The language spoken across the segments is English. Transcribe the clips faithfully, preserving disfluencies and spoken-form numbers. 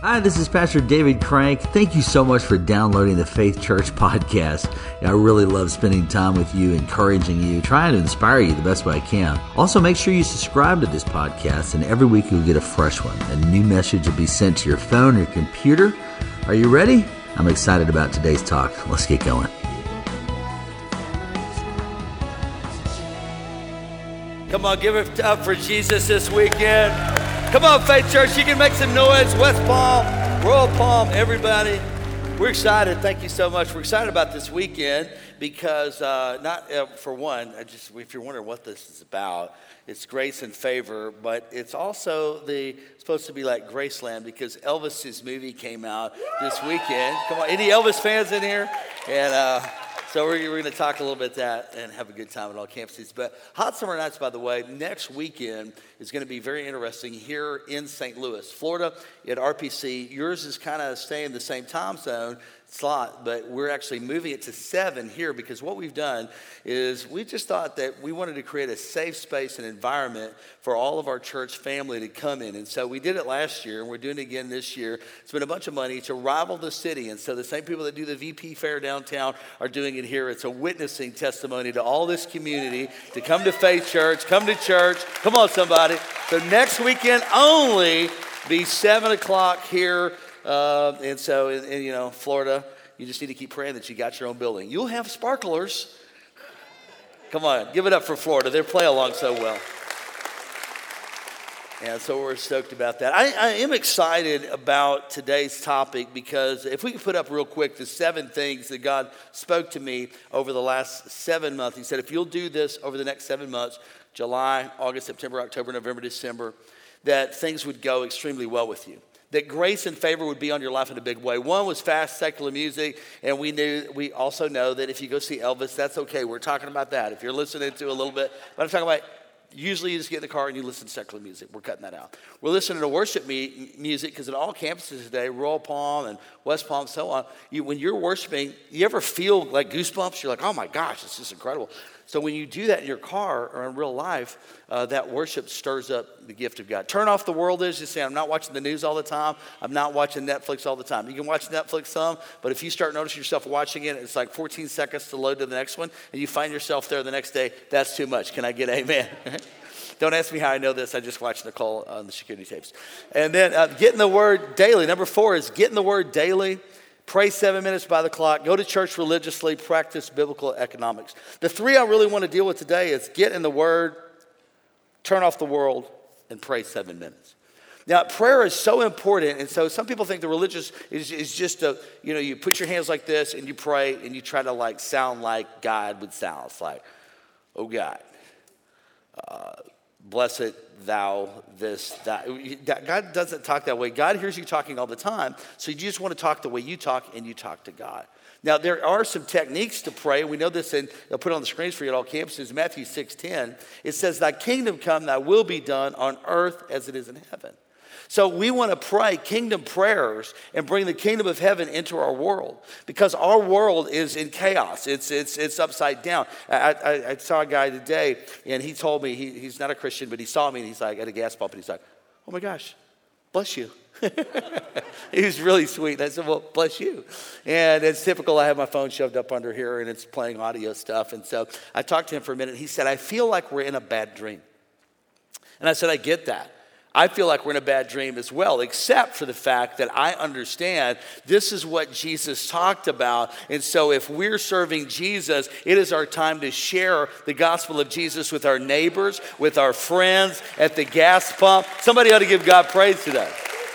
Hi, this is Pastor David Crank. Thank you so much for downloading the Faith Church podcast. I really love spending time with you, encouraging you, trying to inspire you the best way I can. Also, make sure you subscribe to this podcast, and every week you'll get a fresh one. A new message will be sent to your phone or your computer. Are you ready? I'm excited about today's talk. Let's get going. Come on, give it up for Jesus this weekend. Come on, Faith Church, you can make some noise. West Palm, Royal Palm, everybody. We're excited. Thank you so much. We're excited about this weekend because, uh, not uh, for one, I just if you're wondering what this is about, it's grace and favor, but it's also the supposed to be like Graceland because Elvis's movie came out this weekend. Come on, any Elvis fans in here? And uh, so we're, we're going to talk a little bit that and have a good time at all campuses. But Hot Summer Nights, by the way, next weekend is going to be very interesting here in Saint Louis, Florida at R P C. Yours is kind of staying the same time zone slot, but we're actually moving it to seven here because what we've done is we just thought that we wanted to create a safe space and environment for all of our church family to come in. And so we did it last year and we're doing it again this year. Spent a bunch of money to rival the city. And so the same people that do the V P Fair downtown are doing it here. It's a witnessing testimony to all this community to come to Faith Church, come to church. Come on, somebody. So next weekend only be seven o'clock here. Uh, and so, in, in, you know, Florida, you just need to keep praying that you got your own building. You'll have sparklers. Come on, give it up for Florida. They play along so well. And so we're stoked about that. I, I am excited about today's topic because if we could put up real quick the seven things that God spoke to me over the last seven months. He said, if you'll do this over the next seven months, July, August, September, October, November, December, that things would go extremely well with you. That grace and favor would be on your life in a big way. One was fast secular music, and we knew we also know that if you go see Elvis, that's okay. We're talking about that. If you're listening to a little bit, but I'm talking about usually you just get in the car and you listen to secular music. We're cutting that out. We're listening to worship me, music because at all campuses today, Royal Palm and West Palm, so on, you, when you're worshiping, you ever feel like goosebumps? You're like, oh my gosh, this is incredible. So when you do that in your car or in real life, uh, that worship stirs up the gift of God. Turn off the world is just saying, I'm not watching the news all the time. I'm not watching Netflix all the time. You can watch Netflix some, but if you start noticing yourself watching it, it's like fourteen seconds to load to the next one, and you find yourself there the next day, that's too much. Can I get amen? Don't ask me how I know this. I just watched Nicole on the security tapes. And then uh, getting the word daily. Number four is getting the word daily. Pray seven minutes by the clock. Go to church religiously. Practice biblical economics. The three I really want to deal with today is get in the Word, turn off the world, and pray seven minutes. Now, prayer is so important, and so some people think the religious is, is just a, you know, you put your hands like this and you pray and you try to like sound like God would sound. It's like, oh God, uh, blessed thou this, that. God doesn't talk that way. God hears you talking all the time, so you just want to talk the way you talk, and you talk to God. Now, there are some techniques to pray. We know this, and I'll put it on the screens for you at all campuses. Matthew six ten, it says, thy kingdom come, thy will be done on earth as it is in heaven. So we want to pray kingdom prayers and bring the kingdom of heaven into our world because our world is in chaos. It's it's it's upside down. I, I, I saw a guy today, and he told me, he, he's not a Christian, but he saw me, and he's like, at a gas pump, and he's like, oh my gosh, bless you. He was really sweet. I said, well, bless you. And it's typical. I have my phone shoved up under here, and it's playing audio stuff. And so I talked to him for a minute. He said, I feel like we're in a bad dream. And I said, I get that. I feel like we're in a bad dream as well, except for the fact that I understand this is what Jesus talked about. And so if we're serving Jesus, it is our time to share the gospel of Jesus with our neighbors, with our friends, at the gas pump. Somebody ought to give God praise today.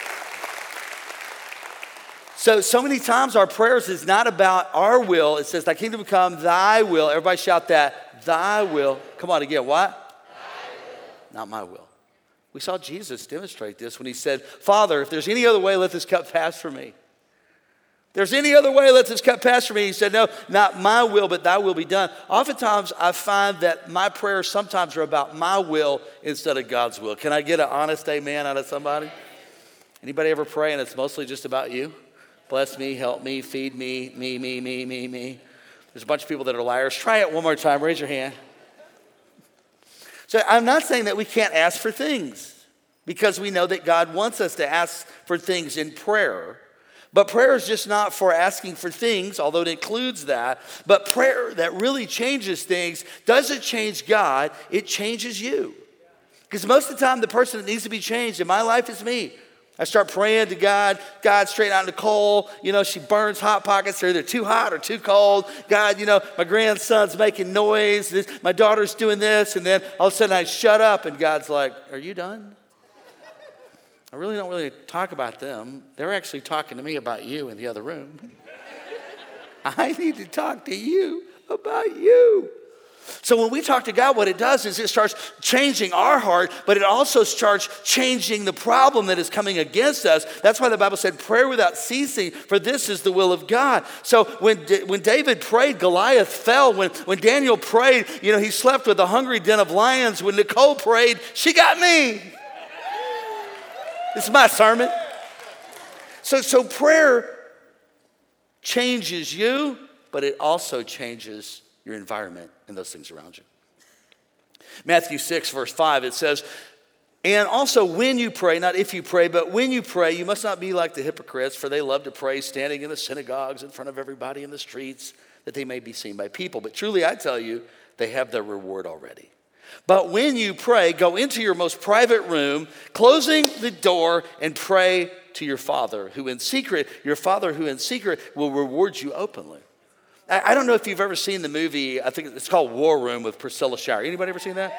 So, so many times our prayers is not about our will. It says, thy kingdom come, thy will. Everybody shout that, thy will. Come on again, what? Thy will. Not my will. We saw Jesus demonstrate this when he said, Father, if there's any other way, let this cup pass from me. If there's any other way, let this cup pass from me. He said, no, not my will, but thy will be done. Oftentimes, I find that my prayers sometimes are about my will instead of God's will. Can I get an honest amen out of somebody? Anybody ever pray and it's mostly just about you? Bless me, help me, feed me, me, me, me, me, me. There's a bunch of people that are liars. Try it one more time. Raise your hand. So I'm not saying that we can't ask for things. because we know that God wants us to ask for things in prayer. But prayer is just not for asking for things, although it includes that. But prayer that really changes things doesn't change God, it changes you. Because most of the time, the person that needs to be changed in my life is me. I start praying to God. God, straight out Nicole, you know, she burns Hot Pockets. They're either too hot or too cold. God, you know, my grandson's making noise. This, my daughter's doing this. And then all of a sudden I shut up and God's like, are you done? I really don't really talk about them. They're actually talking to me about you in the other room. I need to talk to you about you. So when we talk to God, what it does is it starts changing our heart, but it also starts changing the problem that is coming against us. That's why the Bible said, pray without ceasing, for this is the will of God. So when, when David prayed, Goliath fell. When, when Daniel prayed, you know, he slept with a hungry den of lions. When Nicole prayed, she got me. This is my sermon. So, so prayer changes you, but it also changes your environment and those things around you. Matthew six, verse five, it says, and also when you pray, not if you pray, but when you pray, you must not be like the hypocrites, for they love to pray standing in the synagogues in front of everybody in the streets, that they may be seen by people. But truly, I tell you, they have their reward already. But when you pray, go into your most private room, closing the door, and pray to your Father who in secret, your Father who in secret will reward you openly. I don't know if you've ever seen the movie, I think it's called War Room with Priscilla Shirer. Anybody ever seen that?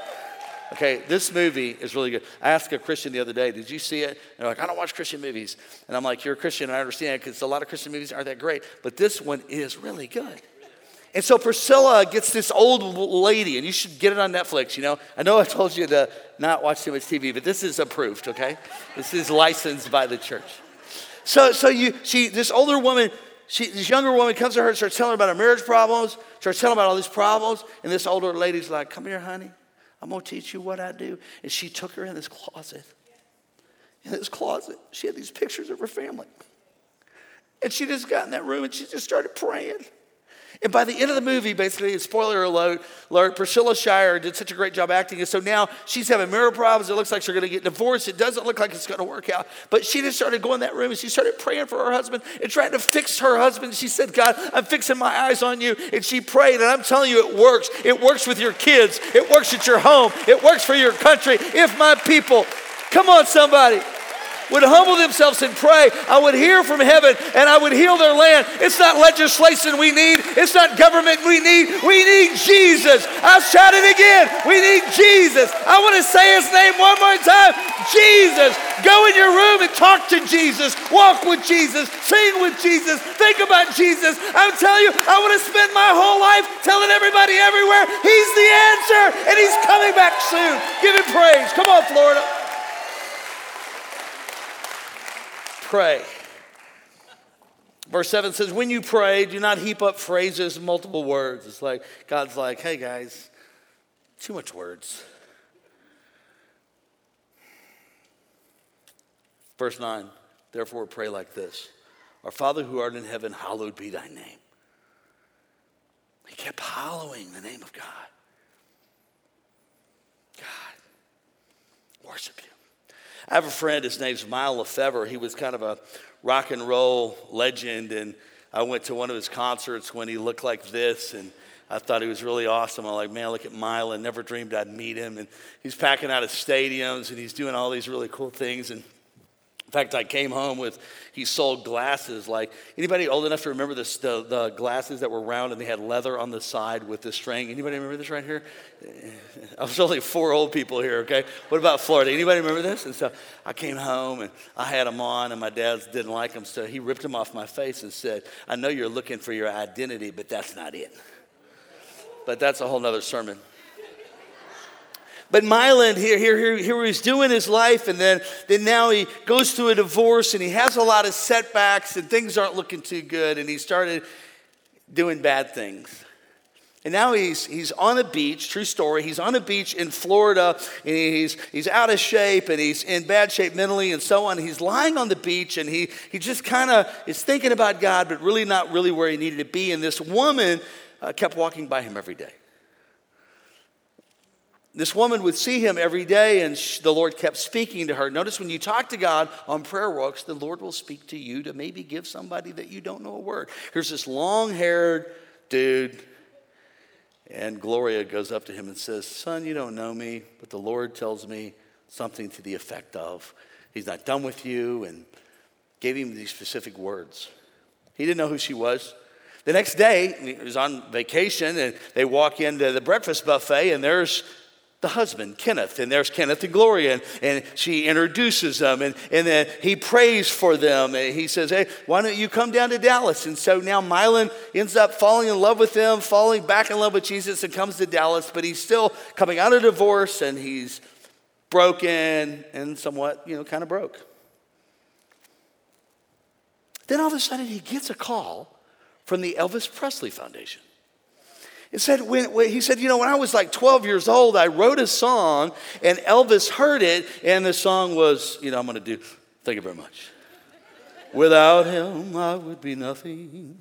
Okay, this movie is really good. I asked a Christian the other day, did you see it? And they're like, I don't watch Christian movies. And I'm like, you're a Christian, and I understand, because a lot of Christian movies aren't that great. But this one is really good. And so Priscilla gets this old lady, and you should get it on Netflix, you know. I know I told you to not watch too much T V, but this is approved, okay? This is licensed by the church. So so you she this older woman, she this younger woman comes to her and starts telling her about her marriage problems, starts telling her about all these problems, and this older lady's like, come here, honey. I'm going to teach you what I do. And she took her in this closet. In this closet, she had these pictures of her family. And she just got in that room and she just started praying. And by the end of the movie, basically, spoiler alert, alert, Priscilla Shirer did such a great job acting. And so now she's having marriage problems. It looks like she's going to get divorced. It doesn't look like it's going to work out. But she just started going in that room and she started praying for her husband and trying to fix her husband. She said, God, I'm fixing my eyes on you. And she prayed. And I'm telling you, it works. It works with your kids. It works at your home. It works for your country. If my people, come on, somebody, would humble themselves and pray, I would hear from heaven and I would heal their land. It's not legislation we need. It's not government we need. We need Jesus. I'll shout it again. We need Jesus. I want to say his name one more time. Jesus. Go in your room and talk to Jesus. Walk with Jesus. Sing with Jesus. Think about Jesus. I'm telling you, I want to spend my whole life telling everybody everywhere, he's the answer and he's coming back soon. Give him praise. Come on, Florida. Pray. Verse seven says, when you pray, do not heap up phrases, multiple words. It's like, God's like, hey guys, too much words. Verse nine, therefore pray like this. Our Father who art in heaven, hallowed be thy name. He kept hallowing the name of God. God, worship you. I have a friend, his name's Miles Lefevre. He was kind of a rock and roll legend, and I went to one of his concerts when he looked like this, and I thought he was really awesome. I'm like, man, look at Miles. I never dreamed I'd meet him, and he's packing out of stadiums, and he's doing all these really cool things, and in fact, I came home with, he sold glasses. Like, anybody old enough to remember this, the, the glasses that were round and they had leather on the side with the string? Anybody remember this right here? I was only four old people here, okay? What about Florida? Anybody remember this? And so I came home and I had them on and my dad didn't like them. So he ripped them off my face and said, I know you're looking for your identity, but that's not it. But that's a whole nother sermon. But Mylan, here, here, here, here he's doing his life, and then, then now he goes through a divorce, and he has a lot of setbacks, and things aren't looking too good, and he started doing bad things. And now he's he's on a beach, true story, he's on a beach in Florida, and he's he's out of shape, and he's in bad shape mentally, and so on. He's lying on the beach, and he, he just kind of is thinking about God, but really not really where he needed to be, and this woman uh, kept walking by him every day. This woman would see him every day, and sh- the Lord kept speaking to her. Notice when you talk to God on prayer walks, the Lord will speak to you to maybe give somebody that you don't know a word. Here's this long-haired dude, and Gloria goes up to him and says, son, you don't know me, but the Lord tells me something to the effect of, he's not done with you, and gave him these specific words. He didn't know who she was. The next day, he was on vacation, and they walk into the breakfast buffet, and there's the husband, Kenneth, and there's Kenneth and Gloria, and, and she introduces them, and, and then he prays for them, and he says, hey, why don't you come down to Dallas? And so now Mylon ends up falling in love with them, falling back in love with Jesus, and comes to Dallas, but he's still coming out of divorce, and he's broken and somewhat, you know, kind of broke. Then all of a sudden he gets a call from the Elvis Presley Foundation. It said, when, when, he said, you know, when I was like twelve years old, I wrote a song, and Elvis heard it, and the song was, you know, I'm going to do, thank you very much. Without him, I would be nothing.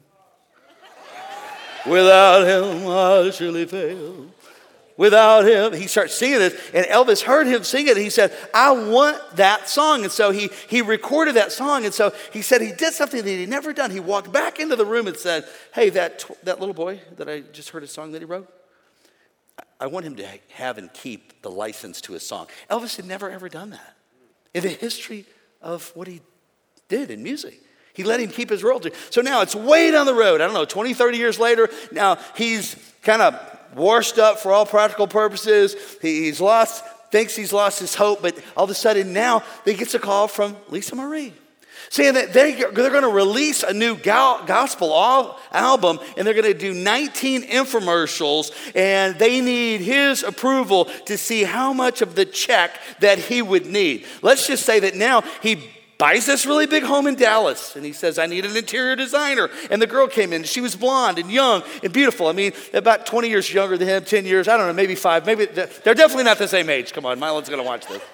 Without him, I surely fail. Without him, he starts singing this, and Elvis heard him sing it, and he said, I want that song. And so he, he recorded that song, and so he said he did something that he'd never done. He walked back into the room and said, hey, that, that little boy that I just heard a song that he wrote, I want him to have and keep the license to his song. Elvis had never, ever done that in the history of what he did in music. He let him keep his royalty. So now it's way down the road, I don't know, twenty, thirty years later, now he's kind of washed up for all practical purposes. He's lost, thinks he's lost his hope, but all of a sudden now he gets a call from Lisa Marie saying that they, they're going to release a new gospel album, and they're going to do nineteen infomercials, and they need his approval to see how much of the check that he would need. Let's just say that now he buys this really big home in Dallas, and he says, I need an interior designer. And the girl came in, she was blonde and young and beautiful. I mean, about twenty years younger than him, ten years, I don't know, maybe five. Maybe they're definitely not the same age. Come on, Mylon's going to watch this.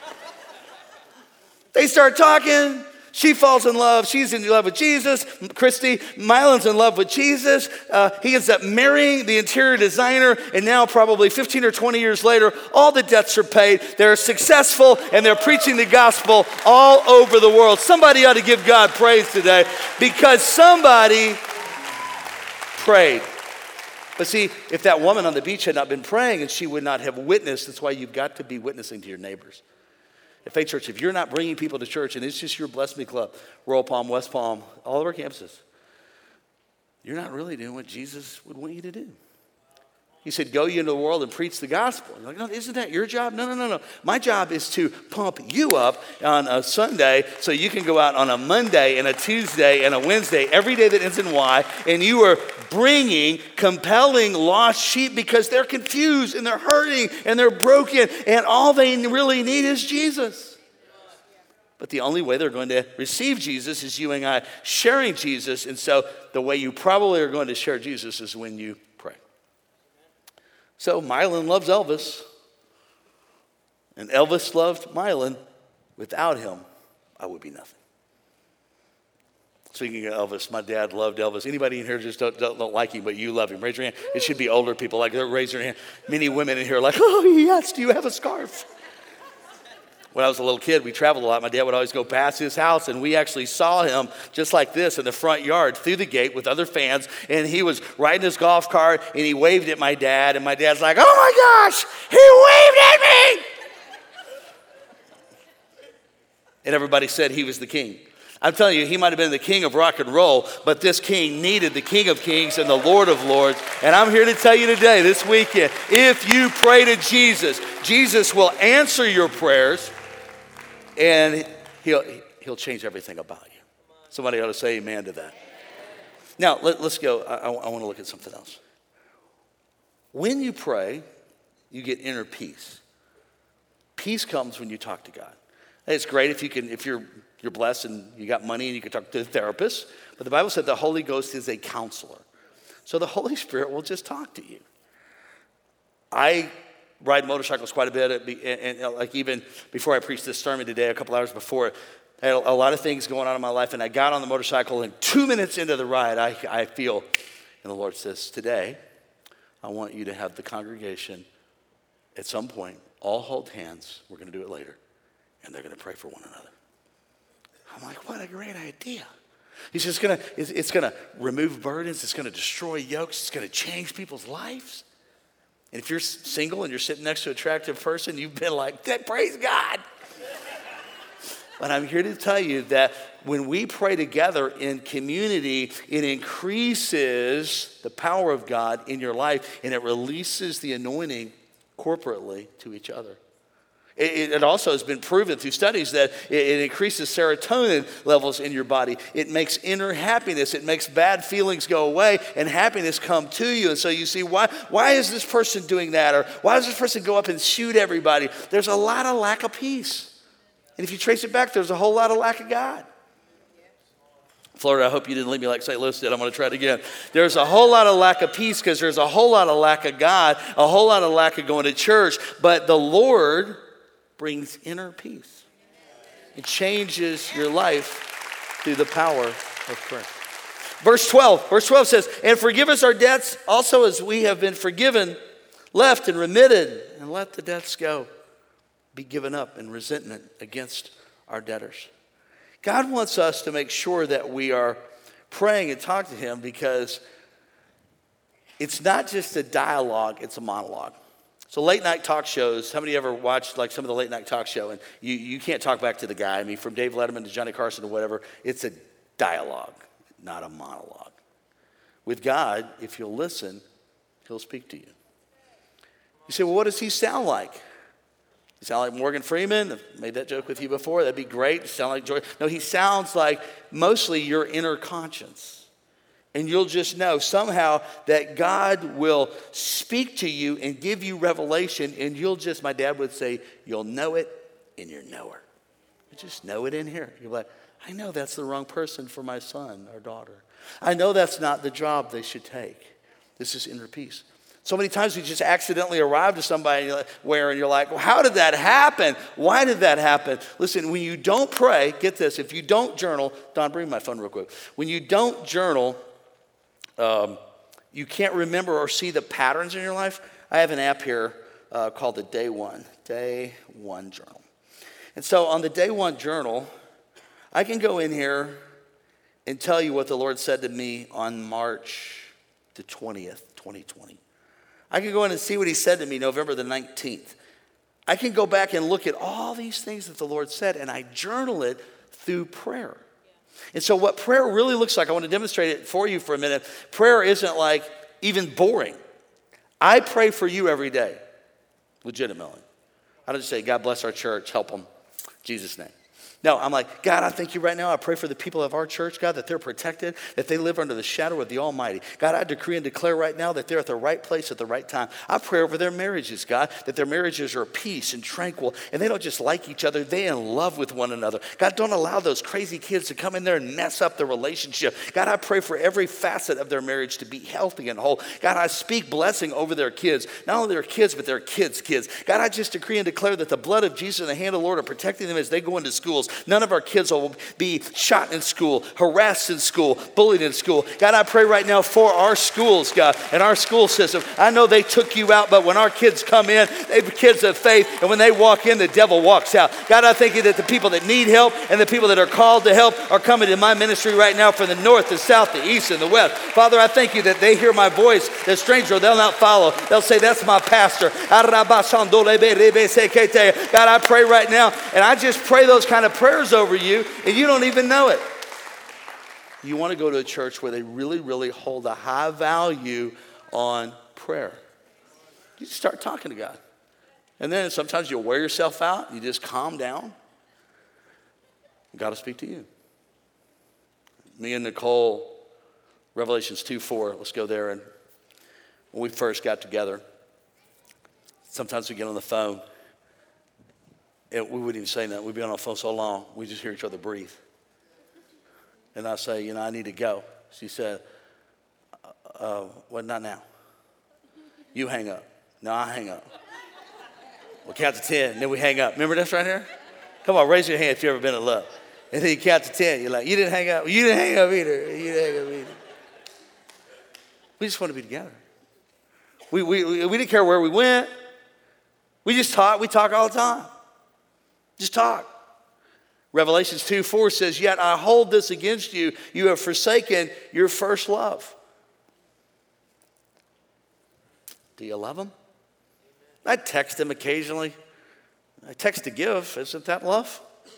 They start talking. She falls in love. She's in love with Jesus. Christy, Mylon's in love with Jesus. Uh, he ends up marrying the interior designer, and now probably fifteen or twenty years later, all the debts are paid. They're successful, and they're preaching the gospel all over the world. Somebody ought to give God praise today because somebody prayed. But see, if that woman on the beach had not been praying, and she would not have witnessed, that's why you've got to be witnessing to your neighbors. At Faith Church, if you're not bringing people to church and it's just your Bless Me Club, Royal Palm, West Palm, all of our campuses, you're not really doing what Jesus would want you to do. He said, go you into the world and preach the gospel. You're like, no, isn't that your job? No, no, no, no. My job is to pump you up on a Sunday so you can go out on a Monday and a Tuesday and a Wednesday, every day that ends in Y, and you are bringing compelling lost sheep because they're confused and they're hurting and they're broken and all they really need is Jesus. But the only way they're going to receive Jesus is you and I sharing Jesus. And so the way you probably are going to share Jesus is when you pray. So Mylon loves Elvis, and Elvis loved Mylon. Without him, I would be nothing. Speaking of Elvis, my dad loved Elvis. Anybody in here just don't, don't, don't like him, but you love him? Raise your hand. It should be older people like that. Raise your hand. Many women in here are like, oh, yes, do you have a scarf? When I was a little kid, we traveled a lot. My dad would always go past his house, and we actually saw him just like this in the front yard through the gate with other fans, and he was riding his golf cart, and he waved at my dad, and my dad's like, oh, my gosh, he waved at me! And everybody said he was the king. I'm telling you, he might have been the king of rock and roll, but this king needed the King of Kings and the Lord of Lords. And I'm here to tell you today, this weekend, if you pray to Jesus, Jesus will answer your prayers, and he'll, he'll change everything about you. Somebody ought to say amen to that. Now, let, let's go. I, I want to look at something else. When you pray, you get inner peace. Peace comes when you talk to God. It's great if you can, if you're you're blessed and you got money and you can talk to a therapist. But the Bible said the Holy Ghost is a counselor. So the Holy Spirit will just talk to you. I ride motorcycles quite a bit, and, and like even before I preached this sermon today, a couple hours before, I had a lot of things going on in my life, and I got on the motorcycle, and two minutes into the ride, I, I feel, and the Lord says, today, I want you to have the congregation at some point all hold hands. We're going to do it later. And they're going to pray for one another. I'm like, what a great idea. He's just going to, it's, it's going to remove burdens. It's going to destroy yokes. It's going to change people's lives. And if you're single and you're sitting next to an attractive person, you've been like, praise God. But I'm here to tell you that when we pray together in community, it increases the power of God in your life, and it releases the anointing corporately to each other. It, it also has been proven through studies that it, it increases serotonin levels in your body. It makes inner happiness. It makes bad feelings go away and happiness come to you. And so you see, why, why is this person doing that? Or why does this person go up and shoot everybody? There's a lot of lack of peace. And if you trace it back, there's a whole lot of lack of God. Florida, I hope you didn't leave me like Saint Louis did. I'm going to try it again. There's a whole lot of lack of peace because there's a whole lot of lack of God, a whole lot of lack of going to church. But the Lord brings inner peace. It changes your life through the power of prayer. Verse twelve, verse twelve says, and forgive us our debts also as we have been forgiven, left and remitted, and let the debts go. Be given up in resentment against our debtors. God wants us to make sure that we are praying and talk to him because it's not just a dialogue, it's a monologue. So late night talk shows, how many ever watched like some of the late night talk show and you, you can't talk back to the guy. I mean, from Dave Letterman to Johnny Carson or whatever, it's a dialogue, not a monologue. With God, if you'll listen, he'll speak to you. You say, well, what does he sound like? You sound like Morgan Freeman. I've made that joke with you before. That'd be great. You sound like George. No, he sounds like mostly your inner conscience. And you'll just know somehow that God will speak to you and give you revelation. And you'll just, my dad would say, you'll know it in your knower. You just know it in here. You're like, I know that's the wrong person for my son or daughter. I know that's not the job they should take. This is inner peace. So many times we just accidentally arrive to somebody where and you're like, well, how did that happen? Why did that happen? Listen, when you don't pray, get this, if you don't journal, Don, bring my phone real quick. When you don't journal, um, you can't remember or see the patterns in your life. I have an app here uh, called the Day One, Day One Journal. And so on the Day One Journal, I can go in here and tell you what the Lord said to me on March the twentieth, twenty twenty. I can go in and see what he said to me November the nineteenth. I can go back and look at all these things that the Lord said, and I journal it through prayer. And so what prayer really looks like, I want to demonstrate it for you for a minute. Prayer isn't like even boring. I pray for you every day, legitimately. I don't just say, God bless our church, help them, in Jesus' name. No, I'm like, God, I thank you right now. I pray for the people of our church, God, that they're protected, that they live under the shadow of the Almighty. God, I decree and declare right now that they're at the right place at the right time. I pray over their marriages, God, that their marriages are peace and tranquil, and they don't just like each other, they're in love with one another. God, don't allow those crazy kids to come in there and mess up the relationship. God, I pray for every facet of their marriage to be healthy and whole. God, I speak blessing over their kids, not only their kids, but their kids' kids. God, I just decree and declare that the blood of Jesus and the hand of the Lord are protecting them as they go into schools. None of our kids will be shot in school, harassed in school, bullied in school. God, I pray right now for our schools, God, and our school system. I know they took you out, but when our kids come in, they're kids of faith, and when they walk in, the devil walks out. God, I thank you that the people that need help and the people that are called to help are coming to my ministry right now from the north, the south, the east, and the west. Father, I thank you that they hear my voice. The stranger, they'll not follow. They'll say, that's my pastor. God, I pray right now, and I just pray those kind of prayers over you, and you don't even know it. You want to go to a church where they really, really hold a high value on prayer. You just start talking to God. And then sometimes you'll wear yourself out. You just calm down. God will speak to you. Me and Nicole, Revelations two four, let's go there. And when we first got together, sometimes we get on the phone. And we wouldn't even say that. We'd be on the phone so long, we just hear each other breathe. And I say, you know, I need to go. She said, uh, uh, well, not now. You hang up. No, I hang up. We'll count to ten, and then we hang up. Remember this right here? Come on, raise your hand if you've ever been in love. And then you count to ten. You're like, you didn't hang up. You didn't hang up either. You didn't hang up either. We just want to be together. We, we, we, we didn't care where we went. We just talk, we talk all the time. Just talk. Revelations two four says, yet I hold this against you. You have forsaken your first love. Do you love him? I text him occasionally. I text to give. Isn't that love?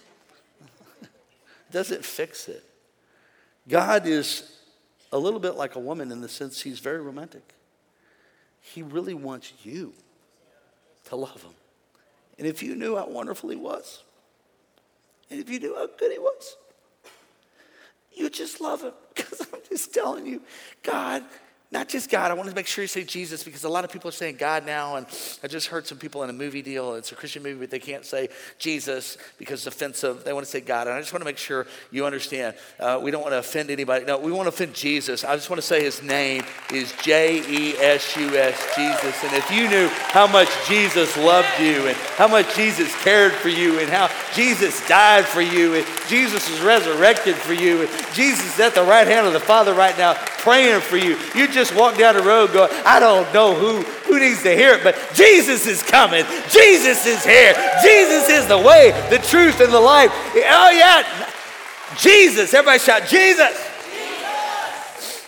Doesn't fix it. God is a little bit like a woman in the sense he's very romantic. He really wants you to love him. And if you knew how wonderful he was, and if you knew how good he was, you just love him. Because I'm just telling you, God, not just God. I want to make sure you say Jesus, because a lot of people are saying God now. And I just heard some people in a movie deal. It's a Christian movie, but they can't say Jesus because it's offensive. They want to say God. And I just want to make sure you understand. Uh, we don't want to offend anybody. No, we want to offend Jesus. I just want to say his name is J E S U S, Jesus. And if you knew how much Jesus loved you and how much Jesus cared for you and how Jesus died for you and Jesus was resurrected for you and Jesus is at the right hand of the Father right now praying for you. You just walk down the road going, I don't know who, who needs to hear it, but Jesus is coming. Jesus is here. Jesus is the way, the truth, and the life. Oh, yeah. Jesus. Everybody shout, Jesus. Jesus.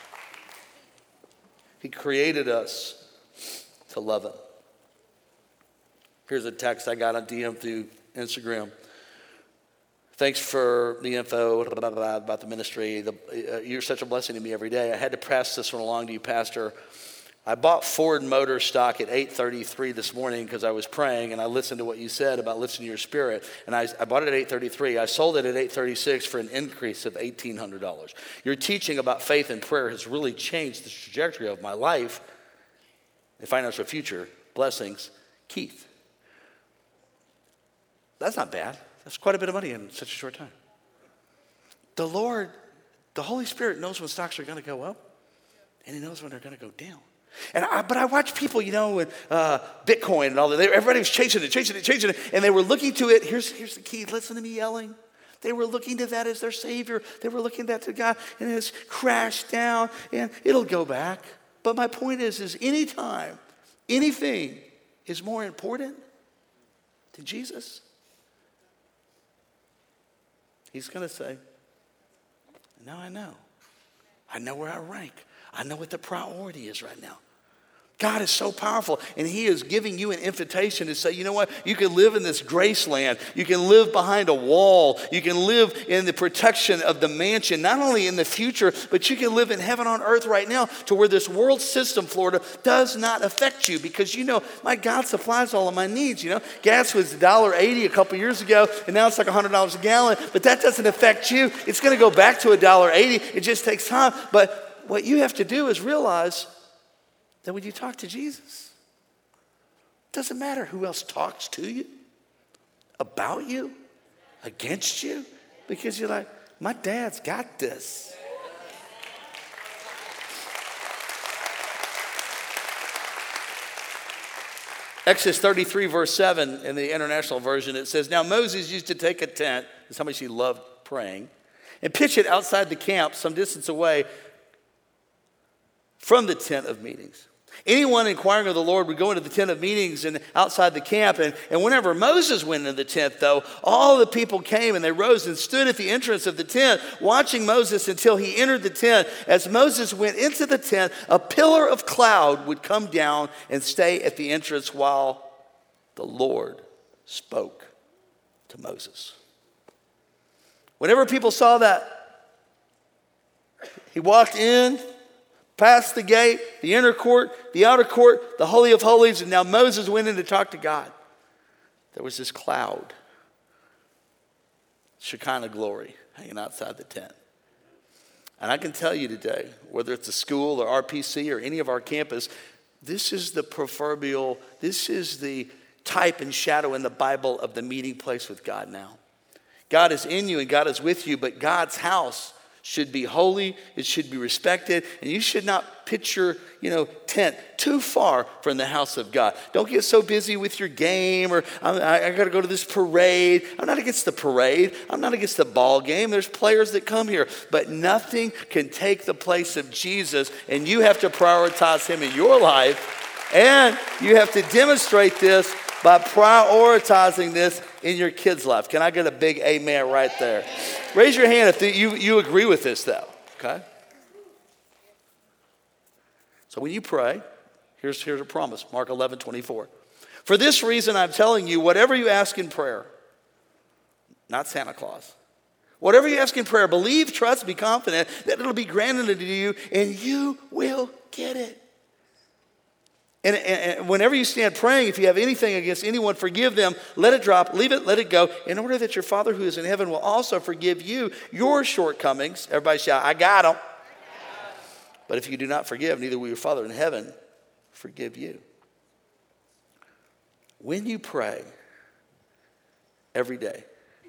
He created us to love him. Here's a text I got on D M through Instagram. Thanks for the info about the ministry. The, uh, you're such a blessing to me every day. I had to pass this one along to you, Pastor. I bought Ford Motor stock at eight thirty-three this morning because I was praying, and I listened to what you said about listening to your spirit. And I, I bought it at eight thirty-three. I sold it at eight thirty-six for an increase of eighteen hundred dollars. Your teaching about faith and prayer has really changed the trajectory of my life and financial future. Blessings, Keith. That's not bad. That's quite a bit of money in such a short time. The Lord, the Holy Spirit knows when stocks are going to go up, and he knows when they're going to go down. And I, but I watch people, you know, with uh, Bitcoin and all that. They, everybody was chasing it, chasing it, chasing it, and they were looking to it. Here's, here's the key. Listen to me yelling. They were looking to that as their Savior. They were looking to that to God, and it's crashed down, and it'll go back. But my point is, is anytime, anything is more important than Jesus, he's going to say, now I know. I know where I rank. I know what the priority is right now. God is so powerful, and he is giving you an invitation to say, you know what? You can live in this grace land. You can live behind a wall. You can live in the protection of the mansion, not only in the future, but you can live in heaven on earth right now to where this world system, Florida, does not affect you because, you know, my God supplies all of my needs, you know. Gas was one dollar eighty a couple years ago, and now it's like one hundred dollars a gallon, but that doesn't affect you. It's going to go back to one dollar eighty. It just takes time, but what you have to do is realize that when you talk to Jesus, it doesn't matter who else talks to you, about you, against you, because you're like, my dad's got this. Exodus thirty-three, verse seven, in the International Version, it says, now Moses used to take a tent, that's how much he loved praying, and pitch it outside the camp some distance away from the tent of meetings. Anyone inquiring of the Lord would go into the tent of meetings and outside the camp. And, and whenever Moses went into the tent, though, all the people came and they rose and stood at the entrance of the tent, watching Moses until he entered the tent. As Moses went into the tent, a pillar of cloud would come down and stay at the entrance while the Lord spoke to Moses. Whenever people saw that, he walked in, past the gate, the inner court, the outer court, the Holy of Holies, and now Moses went in to talk to God. There was this cloud, Shekinah glory, hanging outside the tent. And I can tell you today, whether it's a school or R P C or any of our campus, this is the proverbial, this is the type and shadow in the Bible of the meeting place with God now. God is in you and God is with you, but God's house should be holy, it should be respected, and you should not pitch your, you know, tent too far from the house of God. Don't get so busy with your game or I, I got to go to this parade. I'm not against the parade. I'm not against the ball game. There's players that come here, but nothing can take the place of Jesus, and you have to prioritize him in your life, and you have to demonstrate this by prioritizing this in your kids' life. Can I get a big amen right there? Raise your hand if you, you agree with this, though, okay? So when you pray, here's, here's a promise, Mark eleven twenty-four. For this reason, I'm telling you, whatever you ask in prayer, not Santa Claus, whatever you ask in prayer, believe, trust, be confident that it'll be granted to you, and you will get it. And, and, and whenever you stand praying, if you have anything against anyone, forgive them, let it drop, leave it, let it go, in order that your Father who is in heaven will also forgive you your shortcomings. Everybody shout, I got them. But if you do not forgive, neither will your Father in heaven forgive you. When you pray every day,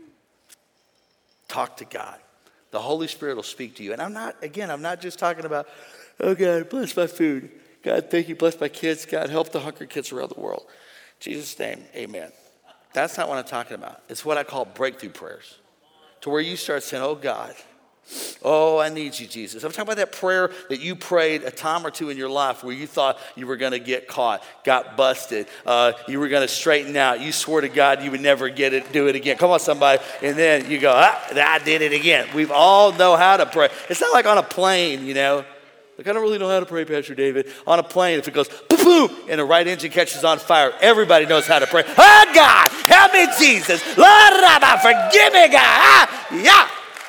talk to God. The Holy Spirit will speak to you. And I'm not, again, I'm not just talking about, oh God, bless my food. God, thank you, bless my kids. God, help the hungry kids around the world. In Jesus' name, amen. That's not what I'm talking about. It's what I call breakthrough prayers. To where you start saying, oh God, oh, I need you, Jesus. I'm talking about that prayer that you prayed a time or two in your life where you thought you were going to get caught, got busted, uh, you were going to straighten out. You swore to God you would never get it, do it again. Come on, somebody. And then you go, ah, I did it again. We've all know how to pray. It's not like on a plane, you know. Like, I don't really know how to pray, Pastor David. On a plane, if it goes boom, boom, and the right engine catches on fire, everybody knows how to pray. Oh, God, help me, Jesus. Lord, forgive me, God. Ah, yeah.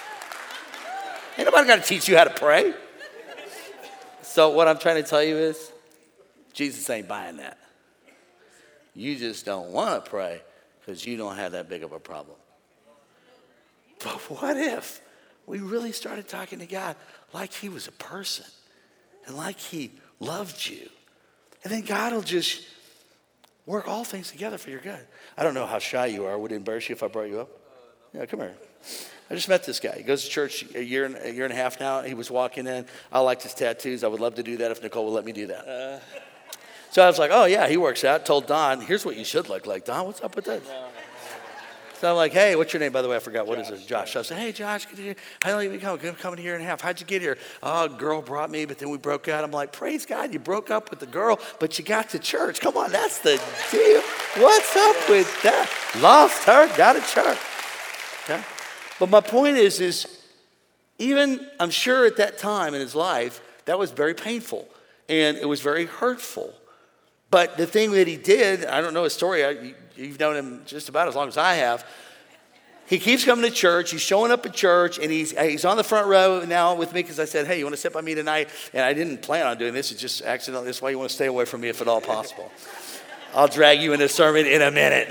Ain't nobody got to teach you how to pray. So what I'm trying to tell you is, Jesus ain't buying that. You just don't want to pray because you don't have that big of a problem. But what if we really started talking to God like he was a person and like he loved you? And then God will just work all things together for your good. I don't know how shy you are. Would it embarrass you if I brought you up? Yeah, come here. I just met this guy. He goes to church a year, a year and a half now. He was walking in. I liked his tattoos. I would love to do that if Nicole would let me do that. Uh, so I was like, oh, yeah, he works out. Told Don, here's what you should look like. Don, what's up with this? No. So I'm like, hey, what's your name? By the way, I forgot. What Josh. Is this? Josh. So I said, hey, Josh, get here. How long have you been coming? Coming a year and a half. How'd you get here? Oh, a girl brought me, but then we broke out. I'm like, praise God, you broke up with the girl, but you got to church. Come on, that's the deal. What's up with that? Lost her, got to church. Okay? But my point is, is even, I'm sure at that time in his life, that was very painful and it was very hurtful. But the thing that he did, I don't know his story, I, you've known him just about as long as I have. He keeps coming to church, he's showing up at church, and he's he's on the front row now with me because I said, hey, you want to sit by me tonight? And I didn't plan on doing this, it's just accidental. That's why you want to stay away from me if at all possible. I'll drag you into a sermon in a minute.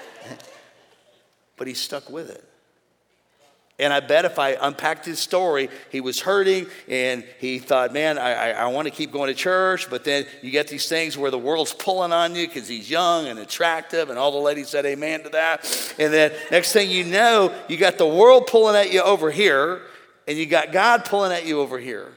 But he stuck with it. And I bet if I unpacked his story, he was hurting and he thought, man, I, I, I want to keep going to church. But then you get these things where the world's pulling on you because he's young and attractive. And all the ladies said amen to that. And then next thing you know, you got the world pulling at you over here and you got God pulling at you over here.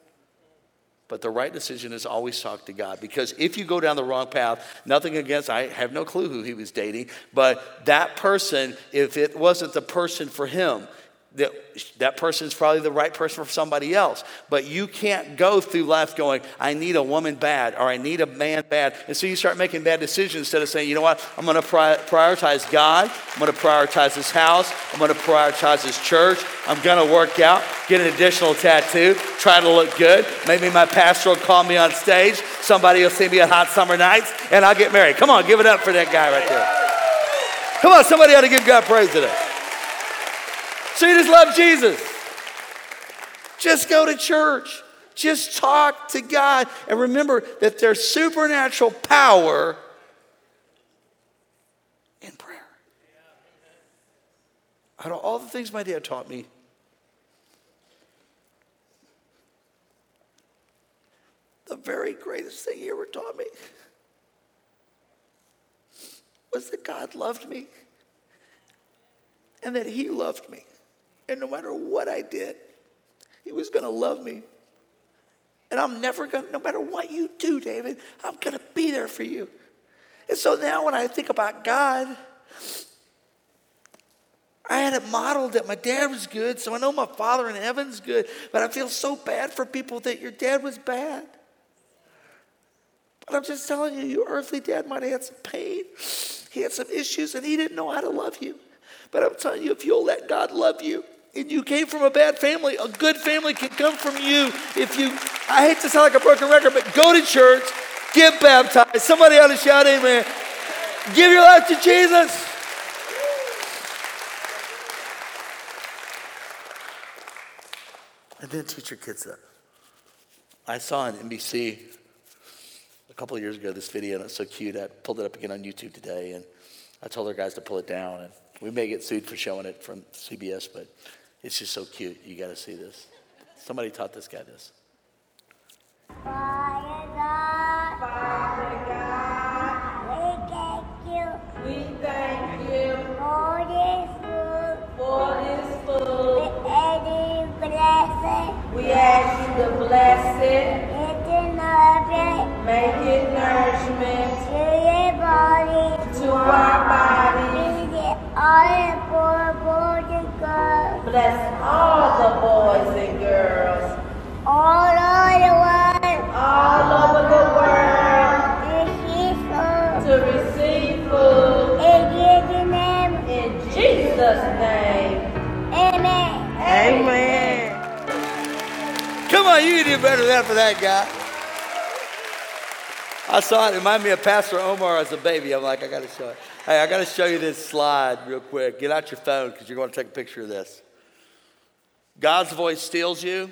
But the right decision is always talk to God. Because if you go down the wrong path, nothing against, I have no clue who he was dating. But that person, if it wasn't the person for him, That, that person's probably the right person for somebody else. But you can't go through life going, I need a woman bad, or I need a man bad. And so you start making bad decisions instead of saying, you know what, I'm going to pri- prioritize God. I'm going to prioritize his house. I'm going to prioritize his church. I'm going to work out, get an additional tattoo, try to look good. Maybe my pastor will call me on stage. Somebody will see me on hot summer nights, and I'll get married. Come on, give it up for that guy right there. Come on, somebody ought to give God praise today. So you just love Jesus. Just go to church. Just talk to God. And remember that there's supernatural power in prayer. Out of all the things my dad taught me, the very greatest thing he ever taught me was that God loved me and that he loved me. And no matter what I did, he was going to love me. And I'm never going to, no matter what you do, David, I'm going to be there for you. And so now when I think about God, I had it modeled that my dad was good, so I know my Father in heaven's good, but I feel so bad for people that your dad was bad. But I'm just telling you, your earthly dad might have had some pain. He had some issues and he didn't know how to love you. But I'm telling you, if you'll let God love you, and you came from a bad family, a good family can come from you. If you, I hate to sound like a broken record, but go to church, get baptized. Somebody ought to shout amen. Give your life to Jesus. And then teach your kids that. I saw on N B C a couple of years ago this video, and it's so cute. I pulled it up again on YouTube today, and I told our guys to pull it down. And we may get sued for showing it from C B S, but it's just so cute. You got to see this. Somebody taught this guy this. Father God, Father God, we thank you. We thank you for this food. For this food. We bless it. We ask you to bless it. Make it nourishment. Make it nourishment to your body. To our body. All the boys and girls. Bless all the boys and girls. All over the world. All over the world. To receive food. To receive food. In Jesus' name. In Jesus' name. Amen. Amen. Come on, you can do better than that for that guy. I saw it. It reminded me of Pastor Omar as a baby. I'm like, I got to show it. Hey, I got to show you this slide real quick. Get out your phone because you're going to take a picture of this. God's voice steals you.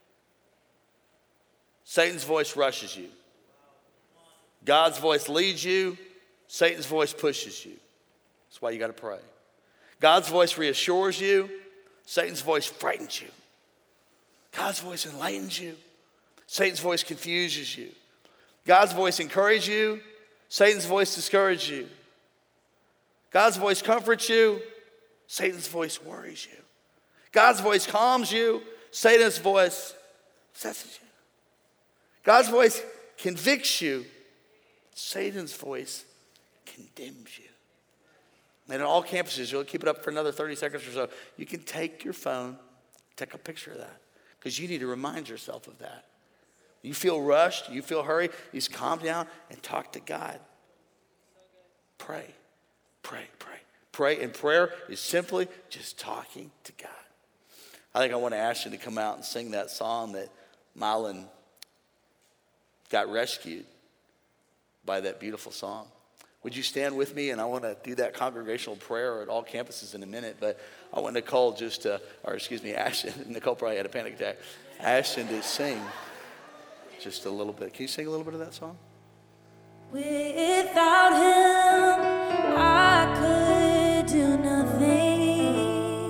Satan's voice rushes you. God's voice leads you. Satan's voice pushes you. That's why you got to pray. God's voice reassures you. Satan's voice frightens you. God's voice enlightens you. Satan's voice confuses you. God's voice encourages you. Satan's voice discourages you. God's voice comforts you. Satan's voice worries you. God's voice calms you. Satan's voice obsesses you. God's voice convicts you. Satan's voice condemns you. And at all campuses, you'll keep it up for another thirty seconds or so. You can take your phone, take a picture of that, because you need to remind yourself of that. You feel rushed, you feel hurried, you just calm down and talk to God. Pray, pray, pray. Pray, and prayer is simply just talking to God. I think I want to ask you to come out and sing that song that Mylon got rescued by that beautiful song. Would you stand with me? And I want to do that congregational prayer at all campuses in a minute, but I want Nicole just to, or excuse me, Ashton. Nicole probably had a panic attack. Ashton to sing just a little bit. Can you sing a little bit of that song? Without him, I could do nothing.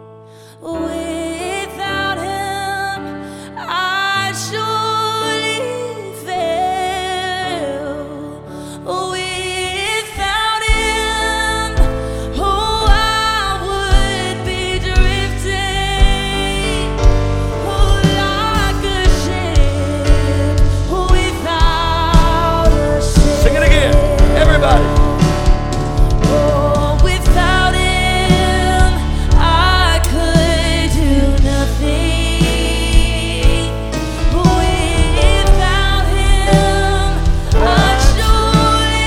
Without him, I surely fail. Without him, oh, I would be drifting like a ship without a sail. Sing it again, everybody. Oh, without him, I could do nothing. Without him, I'd surely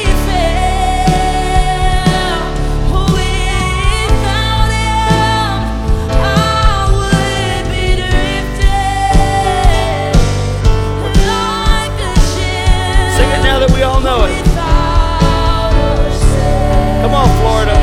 fail. Without him, I would be drifting like a ship. Sing it now that we all know it. Come on, Florida.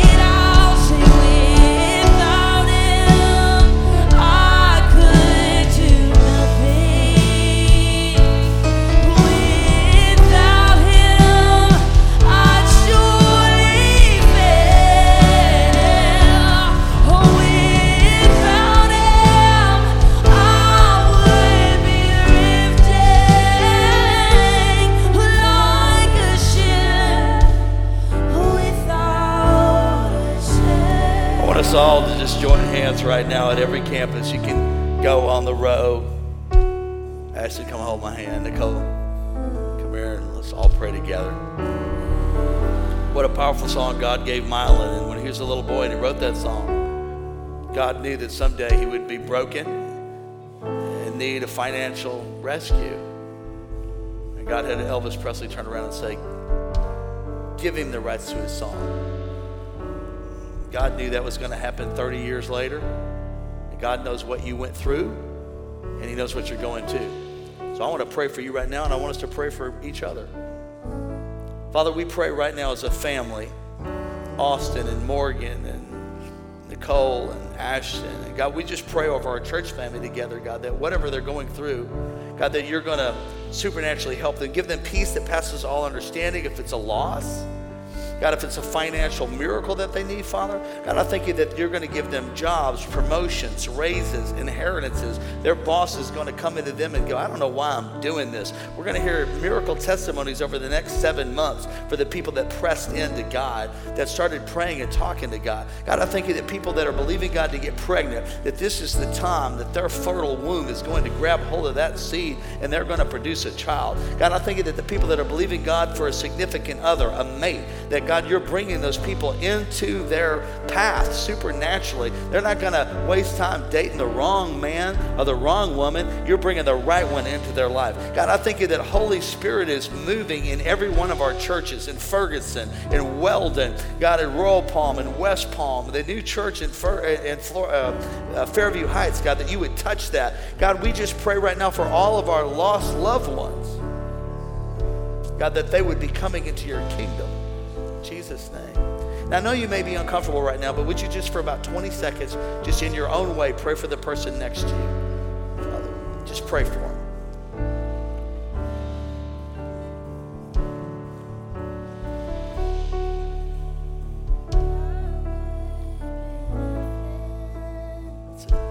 I want us all to just join hands right now at every campus. You can go on the row. Ashley, come hold my hand. Nicole, come here and let's all pray together. What a powerful song God gave Mylon. And when he was a little boy and he wrote that song, God knew that someday he would be broken and need a financial rescue. And God had Elvis Presley turn around and say, give him the rights to his song. God knew that was going to happen thirty years later. And God knows what you went through, and he knows what you're going to. So I want to pray for you right now, and I want us to pray for each other. Father, we pray right now as a family, Austin and Morgan and Nicole and Ashton. And God, we just pray over our church family together, God, that whatever they're going through, God, that you're going to supernaturally help them. Give them peace that passes all understanding. If it's a loss, God, if it's a financial miracle that they need, Father, God, I thank you that you're going to give them jobs, promotions, raises, inheritances. Their boss is going to come into them and go, I don't know why I'm doing this. We're going to hear miracle testimonies over the next seven months for the people that pressed into God, that started praying and talking to God. God, I thank you that people that are believing God to get pregnant, that this is the time that their fertile womb is going to grab hold of that seed and they're going to produce a child. God, I thank you that the people that are believing God for a significant other, a mate, that God, you're bringing those people into their path supernaturally. They're not going to waste time dating the wrong man or the wrong woman. You're bringing the right one into their life. God, I thank you that Holy Spirit is moving in every one of our churches, in Ferguson, in Weldon, God, in Royal Palm, in West Palm, the new church in, Fer- in Flor- uh, uh, Fairview Heights, God, that you would touch that. God, we just pray right now for all of our lost loved ones, God, that they would be coming into your kingdom. In Jesus' name. Now, I know you may be uncomfortable right now, but would you just for about twenty seconds, just in your own way, pray for the person next to you? Father, just pray for them. That's it.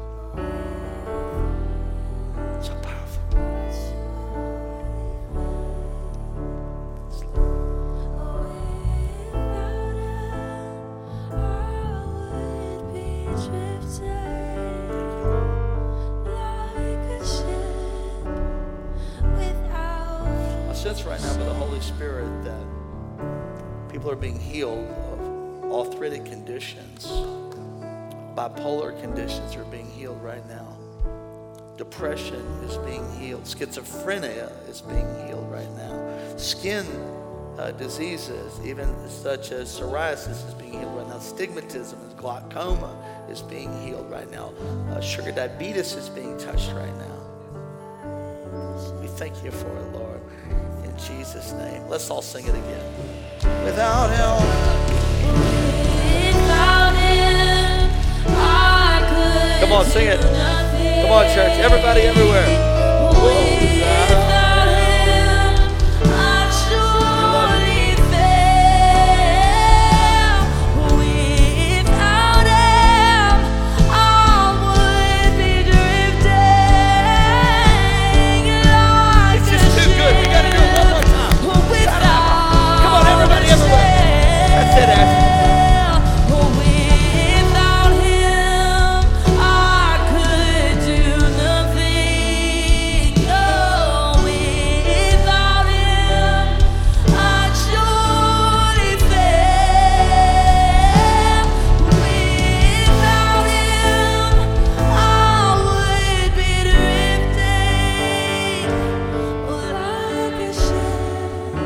So powerful. Sense right now by the Holy Spirit that people are being healed of arthritic conditions, bipolar conditions are being healed right now. Depression is being healed. Schizophrenia is being healed right now. Skin uh, diseases, even such as psoriasis, is being healed right now. Stigmatism and glaucoma is being healed right now. Uh, sugar diabetes is being touched right now. We thank you for it, Lord. In Jesus' name. Let's all sing it again. Without him. Without him, I could Come on, sing it. do nothing. Come on, church. Everybody everywhere. Without him, I'd surely fail. Without him, I would be drifting like It's just too good. We gotta do it one more time. Come on, everybody everywhere. That's it, Ash. Without him, I could do nothing. No, without him, I'd surely fail. Without him, I would be drifting like a ship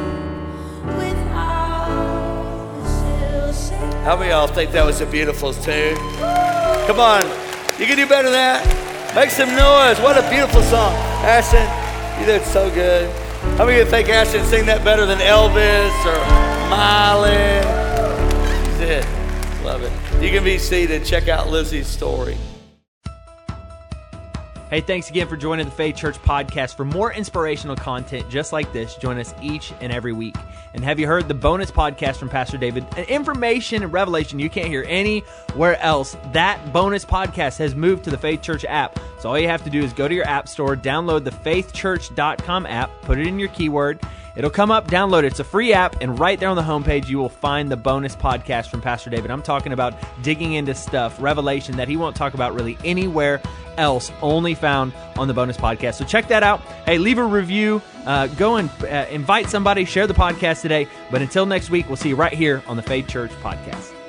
without a sail. How many of y'all think that was a beautiful tune? Come on. You can do better than that. Make some noise. What a beautiful song. Ashton, you did so good. How many of you think Ashton sing that better than Elvis or Miley? She did. Love it. You can be seated. Check out Lizzie's story. Hey, thanks again for joining the Faith Church podcast. For more inspirational content just like this, join us each and every week. And have you heard the bonus podcast from Pastor David? An information and revelation you can't hear anywhere else. That bonus podcast has moved to the Faith Church app. So all you have to do is go to your app store, download the faith church dot com app, put it in your keyword. It'll come up, download it. It's a free app, and right there on the homepage, you will find the bonus podcast from Pastor David. I'm talking about digging into stuff, revelation that he won't talk about really anywhere else, only found on the bonus podcast. So check that out. Hey, leave a review. Uh, go and uh, invite somebody, share the podcast today. But until next week, we'll see you right here on the Faith Church podcast.